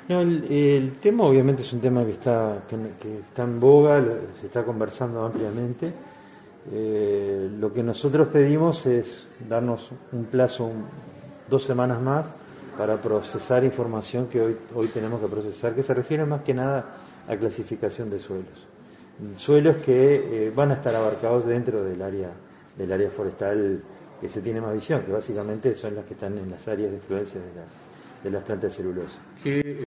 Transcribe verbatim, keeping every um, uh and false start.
No, el, el tema obviamente es un tema que está, que, que está en boga, lo- se está conversando ampliamente. Eh, lo que nosotros pedimos es darnos un plazo, un- dos semanas más, para procesar información que hoy, hoy tenemos que procesar, que se refiere más que nada a clasificación de suelos. Suelos que eh, van a estar abarcados dentro del área, del área forestal que se tiene más visión, que básicamente son las que están en las áreas de influencia de, la- de las plantas de celulosa.